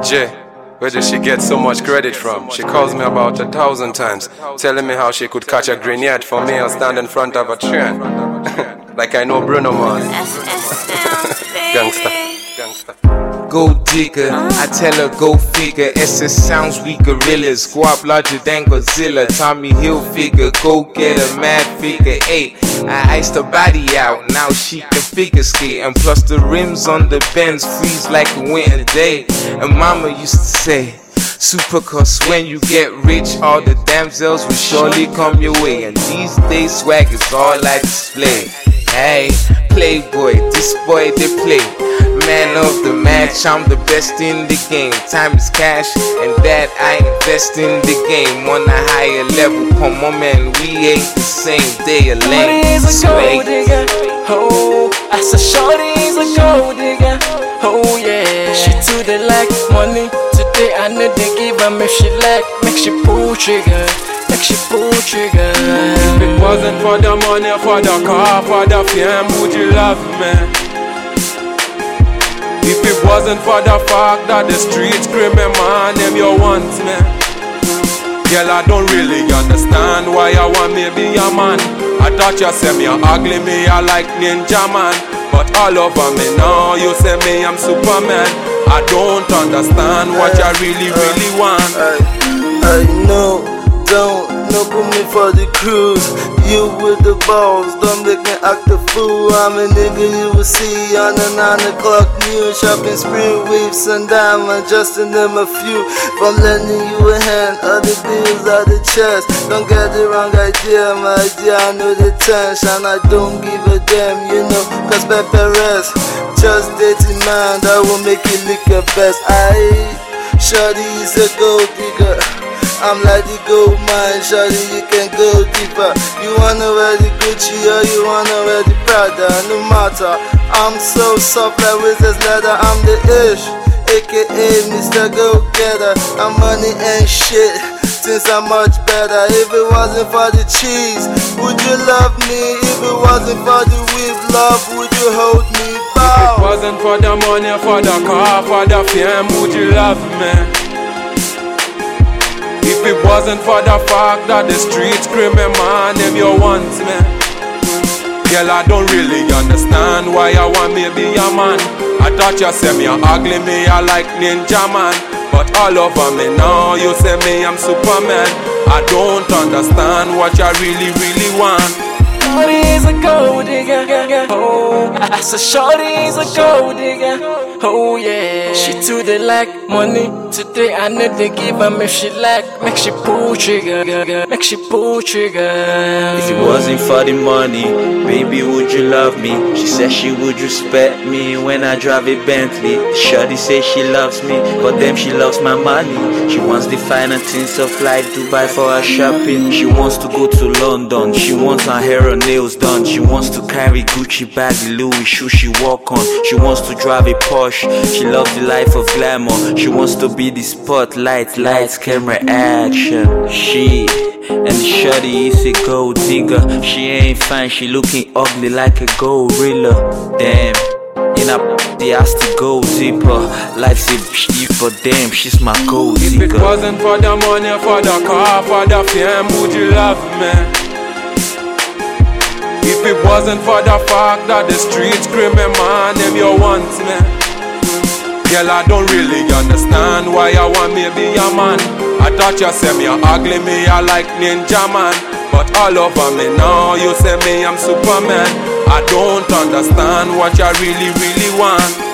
Jay, where does she get so much credit from? She calls me about 1,000 times, telling me how she could catch a grenade for me and stand in front of a train. Like I know Bruno Mars. Gangsta. Gold digger, I tell her go figure. SS sounds we gorillas, squab larger than Godzilla. Tommy Hilfiger, go get a mad figure 8. I iced her body out, now she can figure skate. And plus the rims on the Benz freeze like a winter day. And mama used to say, super cause when you get rich, all the damsels will surely come your way. And these days swag is all I display. Hey, playboy, this boy they play. Man of the match, I'm the best in the game. Time is cash, and that I invest in the game. On a higher level, come on man, we ain't the same. They a lame. Shorty's a gold digger, oh, I said shorty's a gold digger, oh yeah. She too they like money, today I need to give her. If she like, make she pull trigger, make she pull trigger. If it wasn't for the money, for the car, for the fame, would you love me? If it wasn't for the fact that the streets screaming, man, them you want me. Girl, I don't really understand why I want me be a man. I thought you say me ugly, me I like Ninja Man. But all over me now, you say me I'm Superman. I don't understand what you really want. I know, don't put me for the cruise. You with the balls, don't make me act a fool. I'm a nigga you will see on the 9 o'clock news. Shopping spree, weaves and diamonds, just to name a few. From lending you a hand, other bills out the chest. Don't get the wrong idea, my idea, I know the tension. I don't give a damn, you know, cause Pepe rest. Just dating man, that will make you lick your best. Shorty is a gold digger, I'm like the gold mine, shawty, you can go deeper. You wanna wear the Gucci or you wanna wear the Prada, no matter. I'm so soft like Wizard's leather, I'm the ish, aka Mr. Go-Getter. I'm money and shit, things are much better. If it wasn't for the cheese, would you love me? If it wasn't for the whip love, would you hold me? Bow. If it wasn't for the money, for the car, for the fame, would you love me? If it wasn't for the fact that the streets screaming, man, them you want me. Girl, I don't really understand why I want me be a man. I thought you say me ugly, me I like Ninja Man. But all over me now, you say me I'm Superman. I don't understand what you really want. Shorty's a gold digger, oh, I said shorty's a gold digger, oh yeah. She too they like money, today I need to give her. If she like, make she pull trigger, make she pull trigger. If it wasn't for the money, baby, would you love me? She said she would respect me when I drive a Bentley. Shorty say she loves me, but then she loves my money. She wants the finer things of life, Dubai for her shopping. She wants to go to London, she wants her hair and nails done. She wants to carry Gucci bag, Louis shoes she walk on. She wants to drive a Porsche, she loves the life of glamour. She wants to be the spotlight, lights, camera, action. She and the shorty is a gold digger. She ain't fine, she looking ugly like a gorilla. Damn, in a the ass to go deeper. Life's a bitch, but damn, she's my gold digger. If it wasn't for the money, for the car, for the fame, would you love me? If it wasn't for the fact that the streets screaming, man, them you want me. Girl, I don't really understand why I want me be a man. I thought you say me ugly, me I like Ninja Man. But all over me now, you say me I'm Superman. I don't understand what you really want.